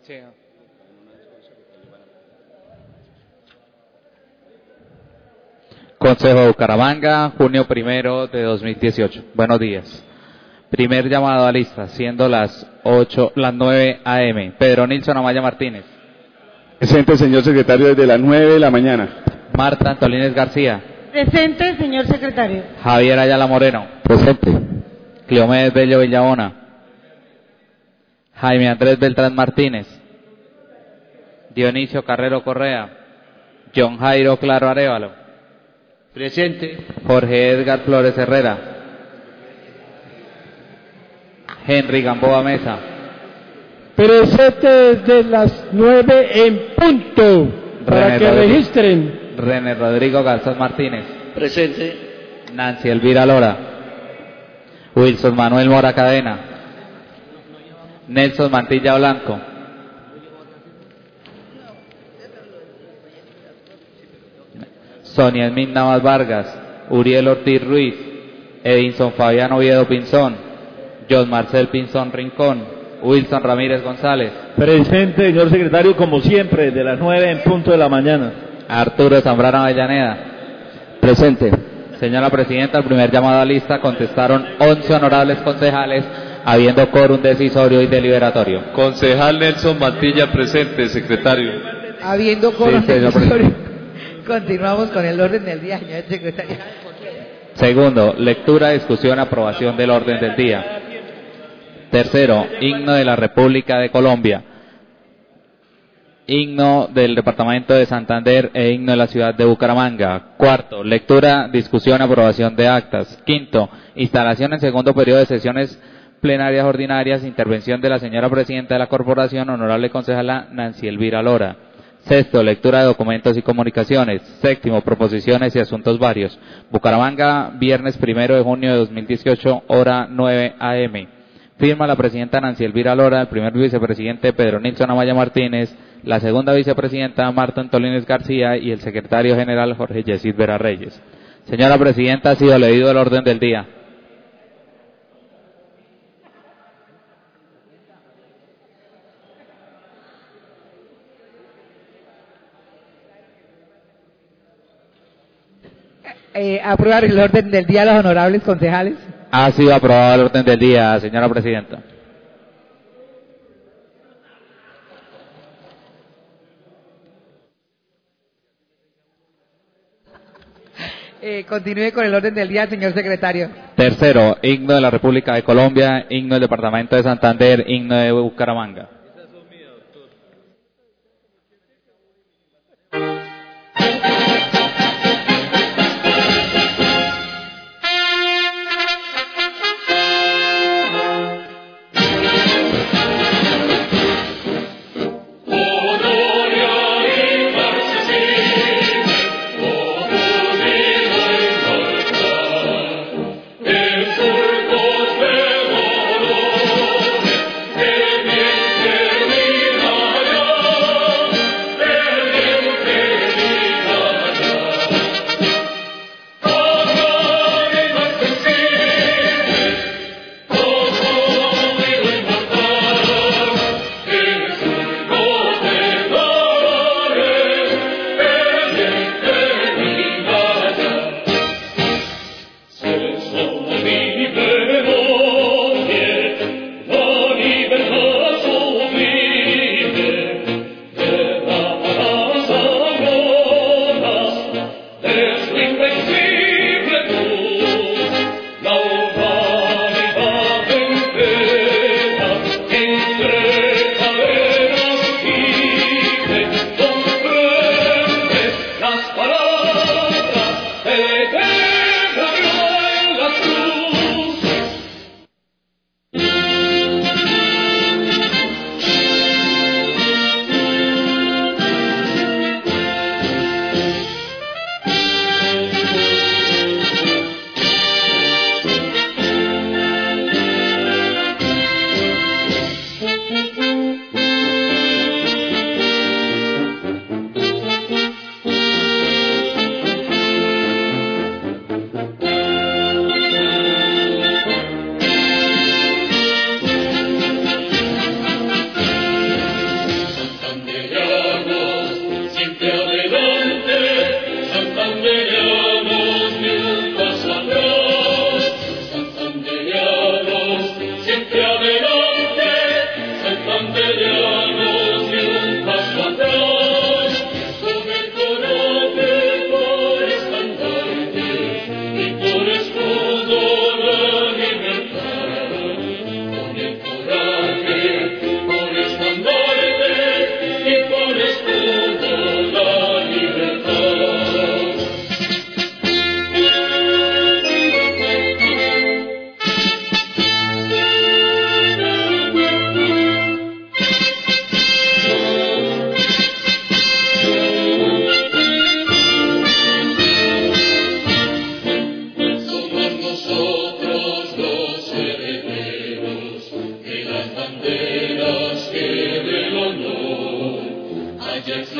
Sí. Consejo de Bucaramanga, junio 1 de 2018. Buenos días. Primer llamado a lista, siendo las 9 a.m. Pedro Nilsson Amaya Martínez. Presente, señor secretario, desde las 9 de la mañana. Marta Antolínez García. Presente, señor secretario. Javier Ayala Moreno. Presente. Cleomedes Bello Villabona. Jaime Andrés Beltrán Martínez. Dionisio Carrero Correa. John Jairo Claro Arévalo. Presente. Jorge Edgar Flores Herrera. Henry Gamboa Mesa. Presente desde las 9 en punto, para que registren. René Rodrigo Garzón Martínez. Presente. Nancy Elvira Lora. Wilson Manuel Mora Cadena. Nelson Mantilla Blanco. Sonia Esmin Navas Vargas. Uriel Ortiz Ruiz. Edinson Fabián Oviedo Pinzón. John Marcel Pinzón Rincón. Wilson Ramírez González. Presente, señor secretario, como siempre, de las 9 en punto de la mañana. Arturo Zambrano Avellaneda. Presente. Señora Presidenta, al primer llamado a lista contestaron 11 honorables concejales, habiendo quórum decisorio y deliberatorio. Concejal Nelson Mantilla presente, secretario. Habiendo quórum Sí, señor decisorio. Continuamos con el orden del día, señor secretario. Segundo, lectura, discusión, aprobación del orden del día. Tercero, himno de la República de Colombia. Himno del Departamento de Santander e himno de la ciudad de Bucaramanga. Cuarto, lectura, discusión, aprobación de actas. Quinto, instalación en segundo periodo de sesiones plenarias ordinarias, intervención de la señora Presidenta de la Corporación, honorable concejala Nancy Elvira Lora. Sexto, lectura de documentos y comunicaciones. Séptimo, proposiciones y asuntos varios. Bucaramanga, viernes 1 de junio de 2018, hora 9 a.m. Firma la presidenta Nancy Elvira Lora, el primer vicepresidente Pedro Nilsson Amaya Martínez, la segunda vicepresidenta Marta Antolínez García y el secretario general Jorge Yesid Vera Reyes. Señora Presidenta, ha sido leído el orden del día. Aprobar el orden del día a los honorables concejales. Ha sido aprobado el orden del día, señora Presidenta. Continúe con el orden del día, señor secretario. Tercero, himno de la República de Colombia, himno del Departamento de Santander, himno de Bucaramanga. Bien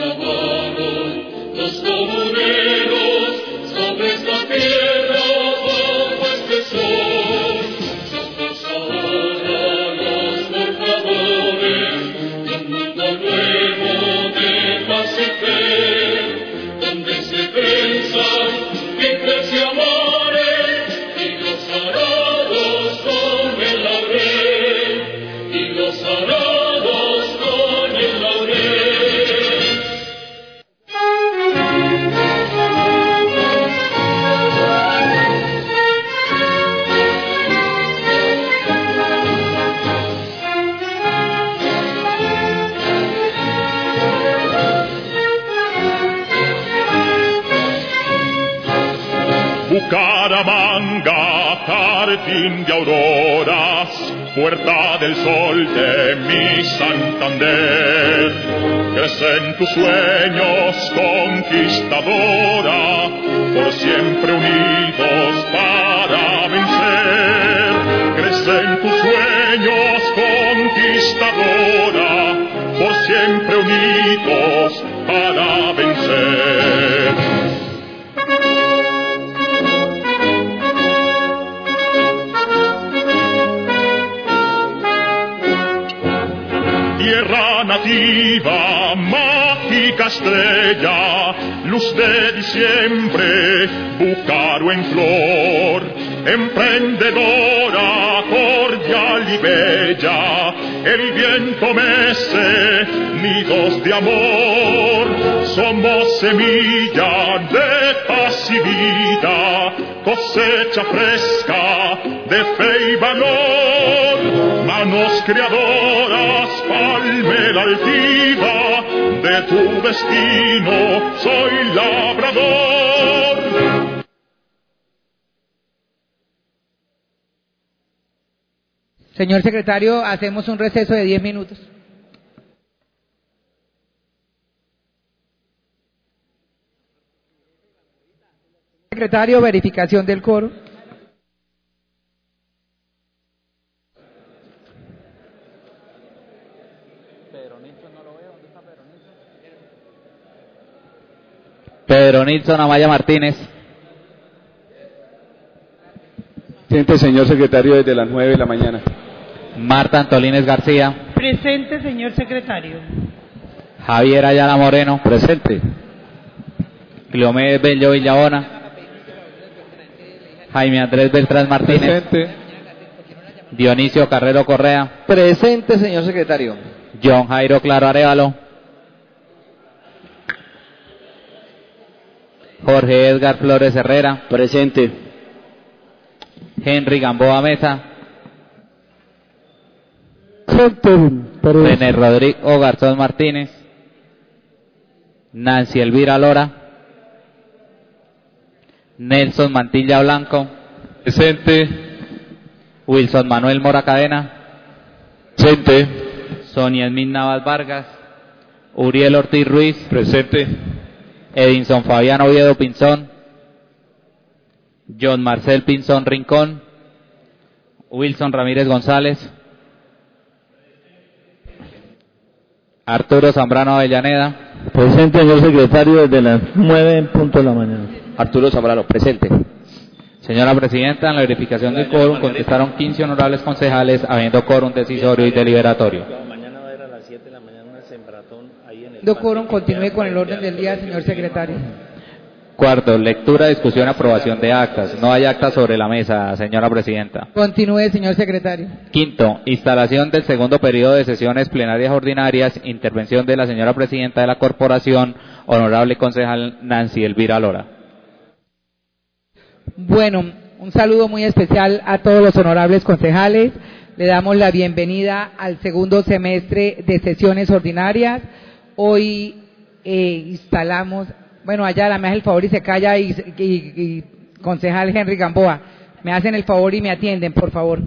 clavaron los comuneros sobre esta tierra bajo este sol. Nosotros ahora los portadores de un mundo nuevo de paz y fe, donde se trenzan vidas y amores y los arados con el laurel, y los arados con el laurel. Bucaramanga, jardín de auroras, puerta del sol de mi Santander. Crecen tus sueños, conquistadora, por siempre unidos para vencer. Crecen tus sueños, conquistadora, por siempre unidos para vencer. Tierra nativa, mágica estrella, luz de diciembre, Búcaro en flor, emprendedora, cordial y bella, el viento mece nidos de amor, somos semilla de paz y vida, cosecha fresca de fe y valor, manos creadoras, palmera altiva, de tu destino soy labrador. Señor secretario, hacemos un receso de 10 minutos. Secretario, verificación del quórum. Pedro Nilsson Amaya Martínez. Presente, señor secretario, desde las 9 de la mañana. Marta Antolínez García. Presente, señor secretario. Javier Ayala Moreno. Presente. Cleomé Bello Villabona. Jaime Andrés Beltrán Martínez. Presente. Dionisio Carrero Correa. Presente, señor secretario. John Jairo Claro Arévalo. Jorge Edgar Flores Herrera. Presente. Henry Gamboa Mesa. Presente. René Rodrigo Garzón Martínez. Nancy Elvira Lora. Nelson Mantilla Blanco. Presente. Wilson Manuel Mora Cadena. Presente. Sonia Esmin Navas Vargas. Uriel Ortiz Ruiz. Presente. Edinson Fabián Oviedo Pinzón. John Marcel Pinzón Rincón. Wilson Ramírez González. Arturo Zambrano Avellaneda. Presente, señor secretario, desde las 9 en punto de la mañana. Arturo Zambrano, presente. Señora Presidenta, en la verificación del quórum contestaron 15 honorables concejales, habiendo quórum decisorio y deliberatorio. Mañana va a ir a las 7 de la mañana una sembratón ahí en el Quórum, continúe con el orden del día, señor secretario. Cuarto, lectura, discusión, aprobación de actas. No hay actas sobre la mesa, señora Presidenta. Continúe, señor secretario. Quinto, instalación del segundo periodo de sesiones plenarias ordinarias, intervención de la señora Presidenta de la Corporación, honorable concejal Nancy Elvira Lora. Bueno, un saludo muy especial a todos los honorables concejales. Le damos la bienvenida al segundo semestre de sesiones ordinarias. Hoy instalamos, bueno, Ayala, me hace el favor y se calla, y concejal Henry Gamboa, me hacen el favor y me atienden, por favor.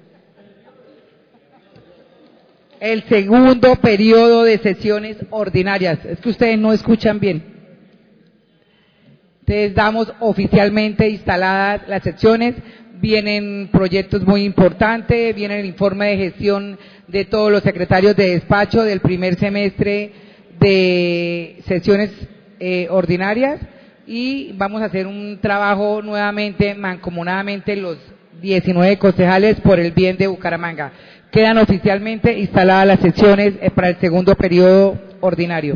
El segundo periodo de sesiones ordinarias. Es que ustedes no escuchan bien. Entonces damos oficialmente instaladas las secciones, vienen proyectos muy importantes, viene el informe de gestión de todos los secretarios de despacho del primer semestre de sesiones ordinarias y vamos a hacer un trabajo nuevamente, mancomunadamente, los 19 concejales por el bien de Bucaramanga. Quedan oficialmente instaladas las sesiones para el segundo periodo ordinario.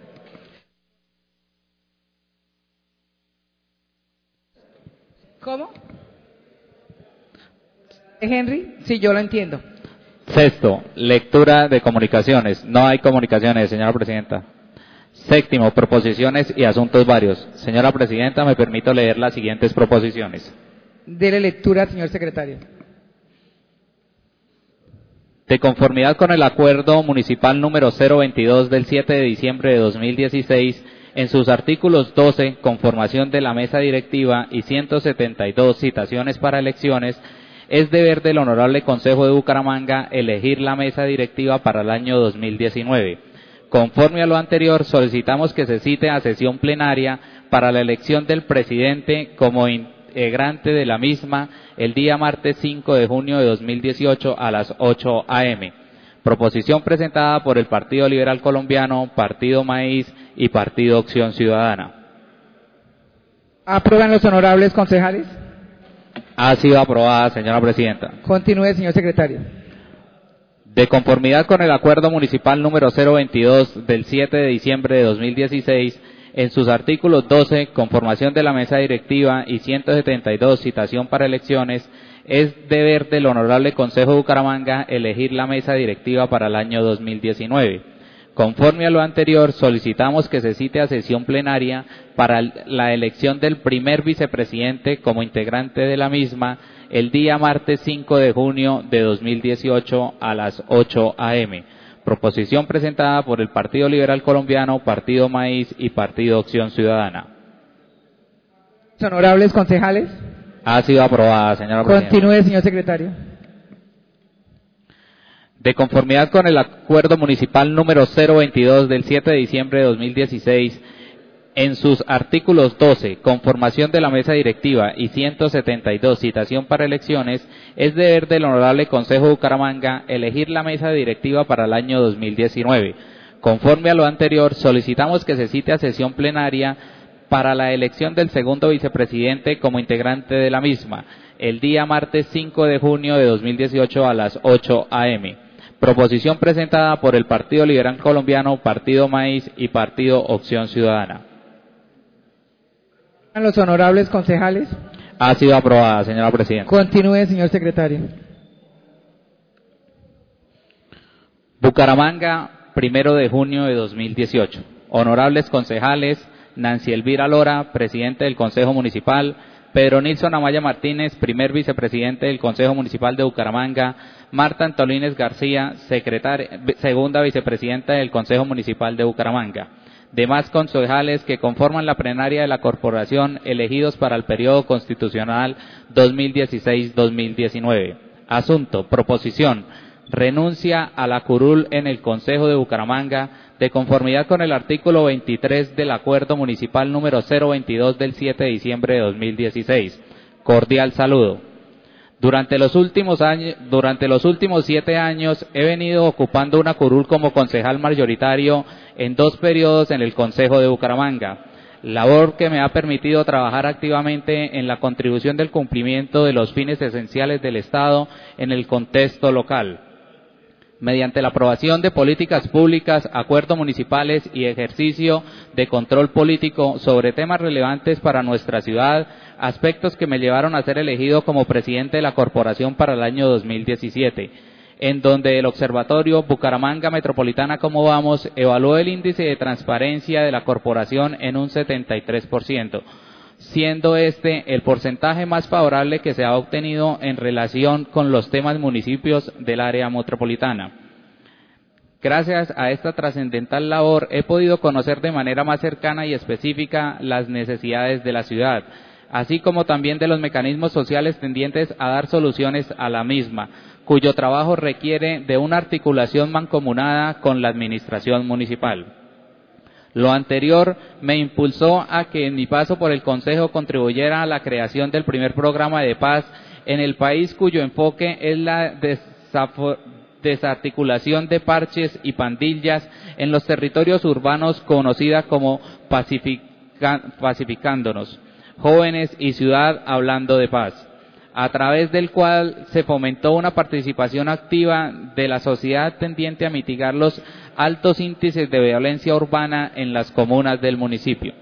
¿Cómo? Henry, sí, yo lo entiendo. Sexto, lectura de comunicaciones. No hay comunicaciones, señora presidenta. Séptimo, proposiciones y asuntos varios. Señora presidenta, me permito leer las siguientes proposiciones. Dele lectura, señor secretario. De conformidad con el acuerdo municipal número 022 del 7 de diciembre de 2016, en sus artículos 12, conformación de la mesa directiva, y 172, citaciones para elecciones, es deber del Honorable Consejo de Bucaramanga elegir la mesa directiva para el año 2019. Conforme a lo anterior, solicitamos que se cite a sesión plenaria para la elección del presidente como integrante de la misma el día martes 5 de junio de 2018 a las 8 a.m. Proposición presentada por el Partido Liberal Colombiano, Partido Maíz y Partido Acción Ciudadana. ¿Aprueban los honorables concejales? Ha sido aprobada, señora presidenta. Continúe, señor secretario. De conformidad con el acuerdo municipal número 022 del 7 de diciembre de 2016, en sus artículos 12, conformación de la mesa directiva, y 172, citación para elecciones, es deber del Honorable Consejo de Bucaramanga elegir la mesa directiva para el año 2019. Conforme a lo anterior, solicitamos que se cite a sesión plenaria para la elección del primer vicepresidente como integrante de la misma el día martes 5 de junio de 2018 a las 8 a.m. Proposición presentada por el Partido Liberal Colombiano, Partido Maíz y Partido Acción Ciudadana. Honorables concejales. Ha sido aprobada, señora presidenta. Continúe, señor secretario. De conformidad con el acuerdo municipal número 022 del 7 de diciembre de 2016, en sus artículos 12, conformación de la mesa directiva, y 172, citación para elecciones, es deber del Honorable Consejo de Bucaramanga elegir la mesa directiva para el año 2019. Conforme a lo anterior, solicitamos que se cite a sesión plenaria para la elección del segundo vicepresidente como integrante de la misma, el día martes 5 de junio de 2018 a las 8 a.m. Proposición presentada por el Partido Liberal Colombiano, Partido Maíz y Partido Acción Ciudadana. Los honorables concejales. Ha sido aprobada, señora presidenta. Continúe, señor secretario. Bucaramanga, 1 de junio de 2018. Honorables concejales: Nancy Elvira Lora, presidente del Consejo Municipal; Pedro Nilson Amaya Martínez, primer vicepresidente del Consejo Municipal de Bucaramanga; Marta Antolínez García, segunda vicepresidenta del Consejo Municipal de Bucaramanga. Demás concejales que conforman la plenaria de la corporación elegidos para el periodo constitucional 2016-2019. Asunto: proposición: renuncia a la curul en el Consejo de Bucaramanga, de conformidad con el artículo 23 del acuerdo municipal número 022 del 7 de diciembre de 2016. Cordial saludo. Durante los últimos 7 años he venido ocupando una curul como concejal mayoritario en 2 periodos en el Consejo de Bucaramanga, labor que me ha permitido trabajar activamente en la contribución del cumplimiento de los fines esenciales del Estado en el contexto local, mediante la aprobación de políticas públicas, acuerdos municipales y ejercicio de control político sobre temas relevantes para nuestra ciudad, aspectos que me llevaron a ser elegido como presidente de la corporación para el año 2017, en donde el Observatorio Bucaramanga Metropolitana Cómo Vamos evaluó el índice de transparencia de la corporación en un 73%, siendo este el porcentaje más favorable que se ha obtenido en relación con los temas municipios del área metropolitana. Gracias a esta trascendental labor he podido conocer de manera más cercana y específica las necesidades de la ciudad, así como también de los mecanismos sociales tendientes a dar soluciones a la misma, cuyo trabajo requiere de una articulación mancomunada con la administración municipal. Lo anterior me impulsó a que en mi paso por el Consejo contribuyera a la creación del primer programa de paz en el país, cuyo enfoque es la desarticulación de parches y pandillas en los territorios urbanos conocida como Pacificándonos, Jóvenes y Ciudad Hablando de Paz, a través del cual se fomentó una participación activa de la sociedad tendiente a mitigar los altos índices de violencia urbana en las comunas del municipio.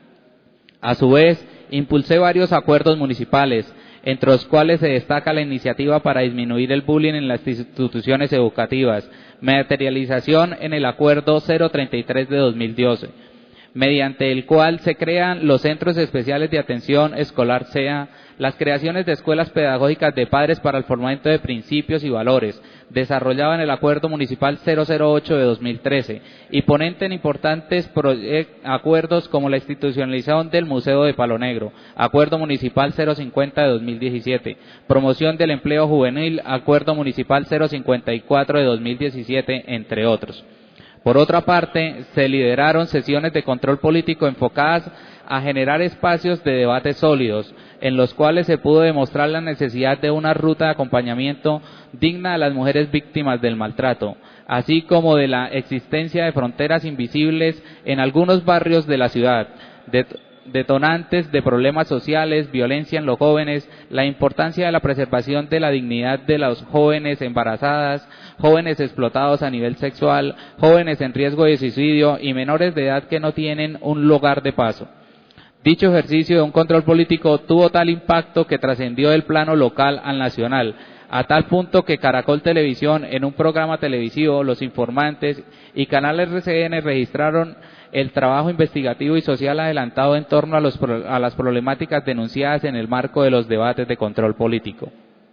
A su vez, impulsé varios acuerdos municipales, entre los cuales se destaca la iniciativa para disminuir el bullying en las instituciones educativas, materialización en el Acuerdo 033 de 2012, mediante el cual se crean los Centros Especiales de Atención Escolar SEA, las creaciones de escuelas pedagógicas de padres para el fomento de principios y valores, desarrollado en el Acuerdo Municipal 008 de 2013, y ponente en importantes acuerdos como la institucionalización del Museo de Palo Negro, Acuerdo Municipal 050 de 2017, promoción del empleo juvenil, Acuerdo Municipal 054 de 2017, entre otros. Por otra parte, se lideraron sesiones de control político enfocadas a generar espacios de debate sólidos, en los cuales se pudo demostrar la necesidad de una ruta de acompañamiento digna a las mujeres víctimas del maltrato, así como de la existencia de fronteras invisibles en algunos barrios de la ciudad, detonantes de problemas sociales, violencia en los jóvenes, la importancia de la preservación de la dignidad de los jóvenes embarazadas, jóvenes explotados a nivel sexual, jóvenes en riesgo de suicidio y menores de edad que no tienen un lugar de paso. Dicho ejercicio de un control político tuvo tal impacto que trascendió del plano local al nacional, a tal punto que Caracol Televisión, en un programa televisivo, Los Informantes y Canal RCN registraron el trabajo investigativo y social adelantado en torno a las problemáticas denunciadas en el marco de los debates de control político.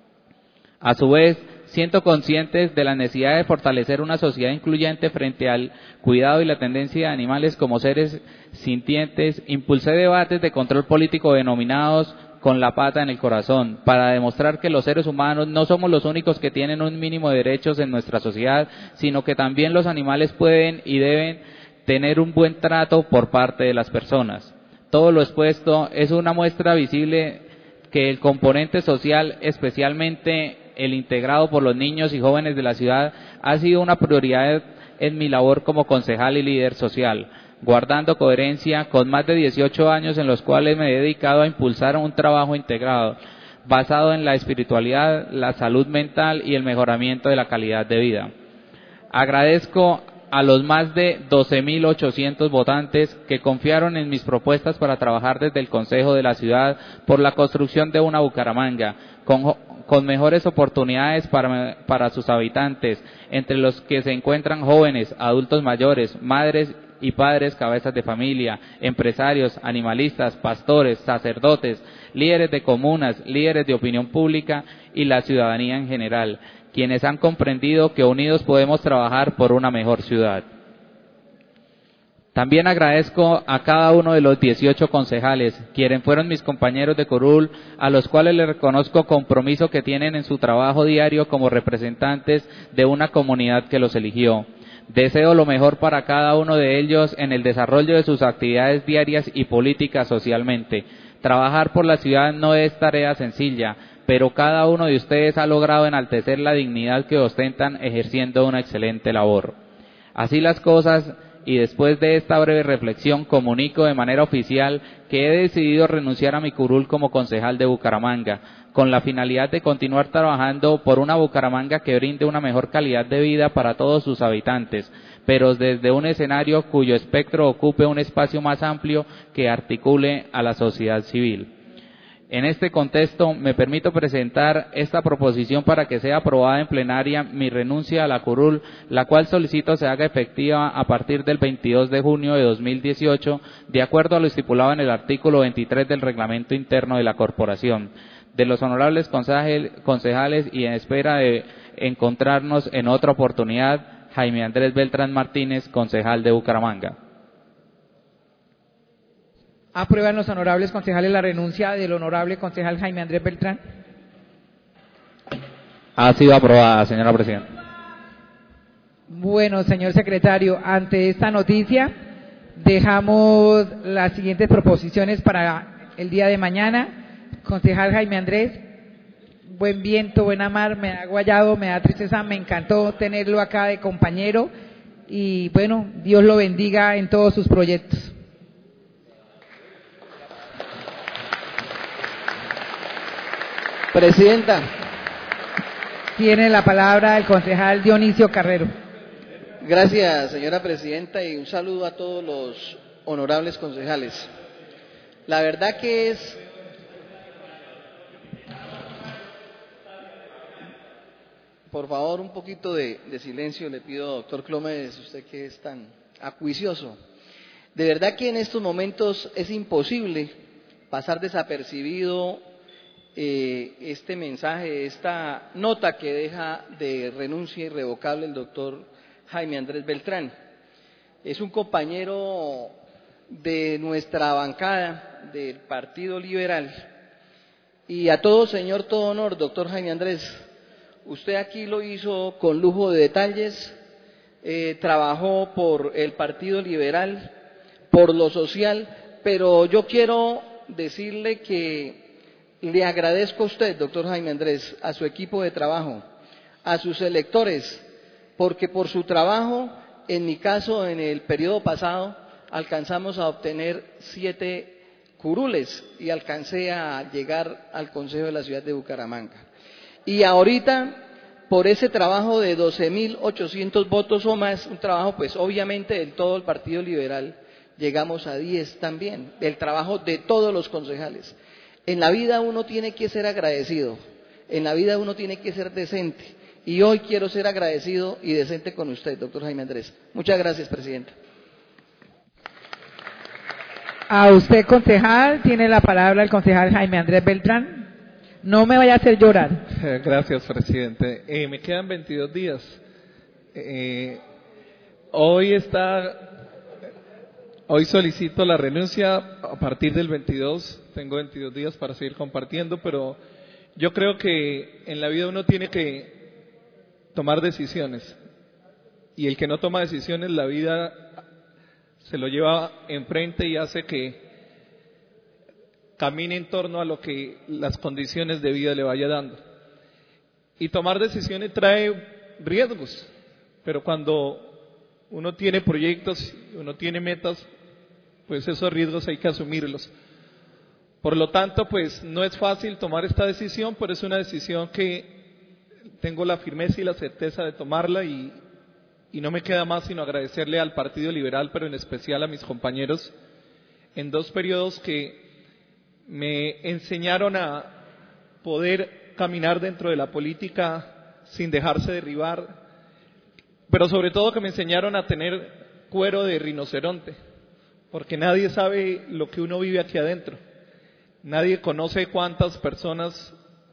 A su vez, siendo conscientes de la necesidad de fortalecer una sociedad incluyente frente al cuidado y la tendencia de animales como seres sintientes, impulsé debates de control político denominados Con la Pata en el Corazón, para demostrar que los seres humanos no somos los únicos que tienen un mínimo de derechos en nuestra sociedad, sino que también los animales pueden y deben tener un buen trato por parte de las personas. Todo lo expuesto es una muestra visible que el componente social, especialmente el integrado por los niños y jóvenes de la ciudad, ha sido una prioridad en mi labor como concejal y líder social, guardando coherencia con más de 18 años en los cuales me he dedicado a impulsar un trabajo integrado, basado en la espiritualidad, la salud mental y el mejoramiento de la calidad de vida. Agradezco a los más de 12.800 votantes que confiaron en mis propuestas para trabajar desde el Consejo de la Ciudad por la construcción de una Bucaramanga con mejores oportunidades para sus habitantes, entre los que se encuentran jóvenes, adultos mayores, madres y padres, cabezas de familia, empresarios, animalistas, pastores, sacerdotes, líderes de comunas, líderes de opinión pública y la ciudadanía en general, quienes han comprendido que unidos podemos trabajar por una mejor ciudad. También agradezco a cada uno de los 18 concejales, quienes fueron mis compañeros de curul, a los cuales les reconozco compromiso que tienen en su trabajo diario como representantes de una comunidad que los eligió. Deseo lo mejor para cada uno de ellos en el desarrollo de sus actividades diarias y políticas socialmente. Trabajar por la ciudad no es tarea sencilla, pero cada uno de ustedes ha logrado enaltecer la dignidad que ostentan ejerciendo una excelente labor. Así las cosas, y después de esta breve reflexión comunico de manera oficial que he decidido renunciar a mi curul como concejal de Bucaramanga, con la finalidad de continuar trabajando por una Bucaramanga que brinde una mejor calidad de vida para todos sus habitantes, pero desde un escenario cuyo espectro ocupe un espacio más amplio que articule a la sociedad civil. En este contexto, me permito presentar esta proposición para que sea aprobada en plenaria mi renuncia a la curul, la cual solicito se haga efectiva a partir del 22 de junio de 2018, de acuerdo a lo estipulado en el artículo 23 del reglamento interno de la corporación. De los honorables concejales y en espera de encontrarnos en otra oportunidad, Jaime Andrés Beltrán Martínez, concejal de Bucaramanga. ¿Aprueban los honorables concejales la renuncia del honorable concejal Jaime Andrés Beltrán? Ha sido aprobada, señora presidenta. Bueno, señor secretario, ante esta noticia dejamos las siguientes proposiciones para el día de mañana. Concejal Jaime Andrés, buen viento, buena mar, me da guayado, me da tristeza, me encantó tenerlo acá de compañero y bueno, Dios lo bendiga en todos sus proyectos. Presidenta. Tiene la palabra el concejal Dionisio Carrero. Gracias, señora presidenta, y un saludo a todos los honorables concejales. La verdad que es por favor un poquito de silencio le pido, doctor Clómedes, usted que es tan acuicioso. De verdad que en estos momentos es imposible pasar desapercibido este mensaje, esta nota que deja de renuncia irrevocable el doctor Jaime Andrés Beltrán. Es un compañero de nuestra bancada del Partido Liberal y a todo señor, todo honor, doctor Jaime Andrés, usted aquí lo hizo con lujo de detalles, trabajó por el Partido Liberal, por lo social, pero yo quiero decirle que le agradezco a usted, doctor Jaime Andrés, a su equipo de trabajo, a sus electores, porque por su trabajo, en mi caso, en el periodo pasado, alcanzamos a obtener 7 curules y alcancé a llegar al Consejo de la Ciudad de Bucaramanga. Y ahorita, por ese trabajo de 12.800 votos o más, un trabajo pues obviamente del todo el Partido Liberal, llegamos a 10 también, del trabajo de todos los concejales. En la vida uno tiene que ser agradecido, en la vida uno tiene que ser decente, y hoy quiero ser agradecido y decente con usted, doctor Jaime Andrés. Muchas gracias, presidenta. A usted, concejal, tiene la palabra el concejal Jaime Andrés Beltrán. No me vaya a hacer llorar. Gracias, presidente. Me quedan 22 días. Hoy solicito la renuncia a partir del 22. Tengo 22 días para seguir compartiendo, pero yo creo que en la vida uno tiene que tomar decisiones. Y el que no toma decisiones, la vida se lo lleva enfrente y hace que camine en torno a lo que las condiciones de vida le vaya dando. Y tomar decisiones trae riesgos, pero cuando uno tiene proyectos, uno tiene metas, pues esos riesgos hay que asumirlos. Por lo tanto, pues no es fácil tomar esta decisión, pero es una decisión que tengo la firmeza y la certeza de tomarla y no me queda más sino agradecerle al Partido Liberal, pero en especial a mis compañeros en 2 periodos que me enseñaron a poder caminar dentro de la política sin dejarse derribar, pero sobre todo que me enseñaron a tener cuero de rinoceronte, porque nadie sabe lo que uno vive aquí adentro. Nadie conoce cuántas personas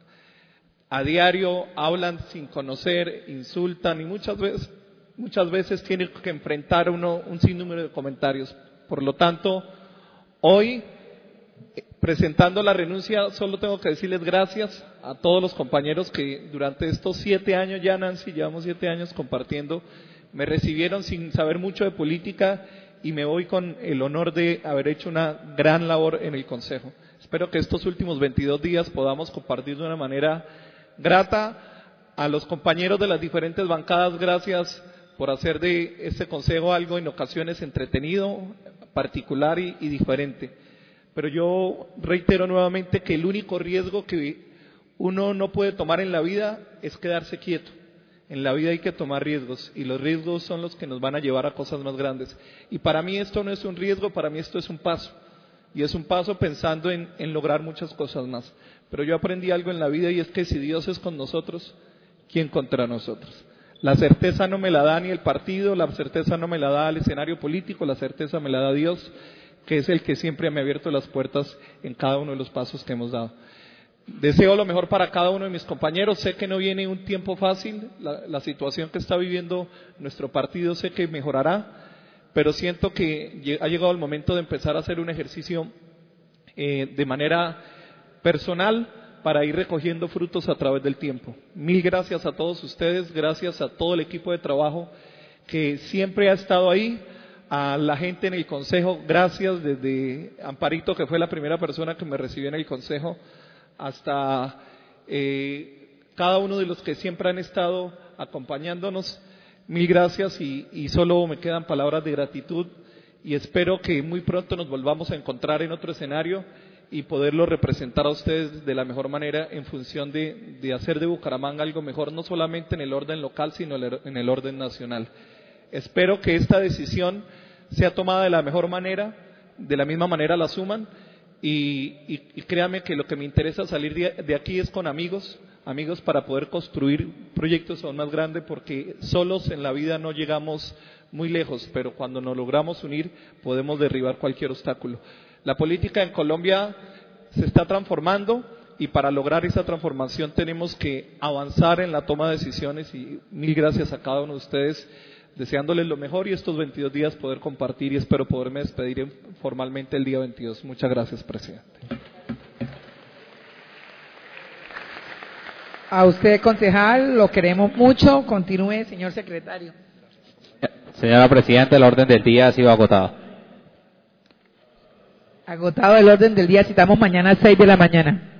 a diario hablan sin conocer, insultan y muchas veces tiene que enfrentar uno un sinnúmero de comentarios. Por lo tanto, hoy, presentando la renuncia, solo tengo que decirles gracias a todos los compañeros que durante estos 7 años, ya Nancy, llevamos 7 años compartiendo, me recibieron sin saber mucho de política y me voy con el honor de haber hecho una gran labor en el Consejo. Espero que estos últimos 22 días podamos compartir de una manera grata. A los compañeros de las diferentes bancadas, gracias por hacer de este Consejo algo en ocasiones entretenido, particular y diferente. Pero yo reitero nuevamente que el único riesgo que uno no puede tomar en la vida es quedarse quieto. En la vida hay que tomar riesgos y los riesgos son los que nos van a llevar a cosas más grandes. Y para mí esto no es un riesgo, para mí esto es un paso. Y es un paso pensando en lograr muchas cosas más. Pero yo aprendí algo en la vida y es que si Dios es con nosotros, ¿quién contra nosotros? La certeza no me la da ni el partido, la certeza no me la da el escenario político, la certeza me la da Dios, que es el que siempre me ha abierto las puertas en cada uno de los pasos que hemos dado. Deseo lo mejor para cada uno de mis compañeros, sé que no viene un tiempo fácil, la situación que está viviendo nuestro partido sé que mejorará, pero siento que ha llegado el momento de empezar a hacer un ejercicio de manera personal para ir recogiendo frutos a través del tiempo. Mil gracias a todos ustedes, gracias a todo el equipo de trabajo que siempre ha estado ahí, a la gente en el Consejo, gracias desde Amparito, que fue la primera persona que me recibió en el Consejo, hasta cada uno de los que siempre han estado acompañándonos, mil gracias y solo me quedan palabras de gratitud y espero que muy pronto nos volvamos a encontrar en otro escenario y poderlo representar a ustedes de la mejor manera en función de hacer de Bucaramanga algo mejor, no solamente en el orden local, sino en el orden nacional. Espero que esta decisión sea tomada de la mejor manera, de la misma manera la asuman y créanme que lo que me interesa salir de aquí es con amigos para poder construir proyectos aún más grandes, porque solos en la vida no llegamos muy lejos, pero cuando nos logramos unir podemos derribar cualquier obstáculo. La política en Colombia se está transformando y para lograr esa transformación tenemos que avanzar en la toma de decisiones y mil gracias a cada uno de ustedes, deseándoles lo mejor y estos 22 días poder compartir y espero poderme despedir formalmente el día 22. Muchas gracias, presidente. A usted, concejal, lo queremos mucho. Continúe, señor secretario. Señora Presidenta, el orden del día ha sido agotado. Agotado el orden del día, citamos mañana a 6 de la mañana.